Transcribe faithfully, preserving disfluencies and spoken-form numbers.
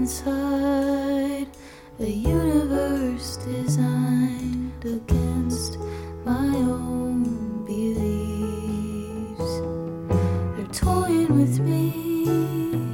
inside a universe designed against my own beliefs. They're toying with me.